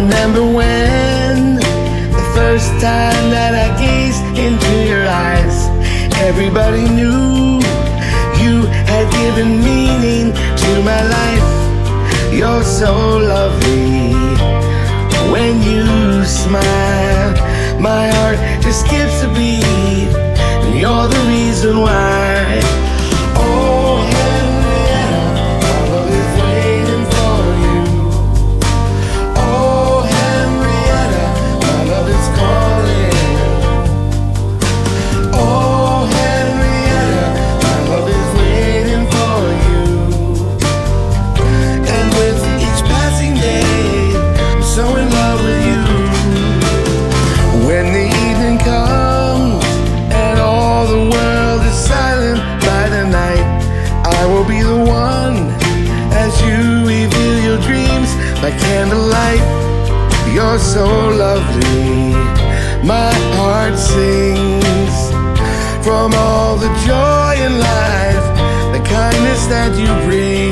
remember when the first time that I gazed into your eyes, everybody knew you had given meaning to my life. You're so lovely when you smile. My heart just skips a beat, and you're the reason why. Oh, Henrietta, my love is waiting for you. Oh, Henrietta, my love is calling. Oh, Henrietta, my love is waiting for you. And with each passing day, I'm so in love with you. When the evening comes and all the world is silent by the night, I will be the one as you reveal your dreams by candlelight. You're so lovely, my heart sings from all the joy in life, the kindness that you bring.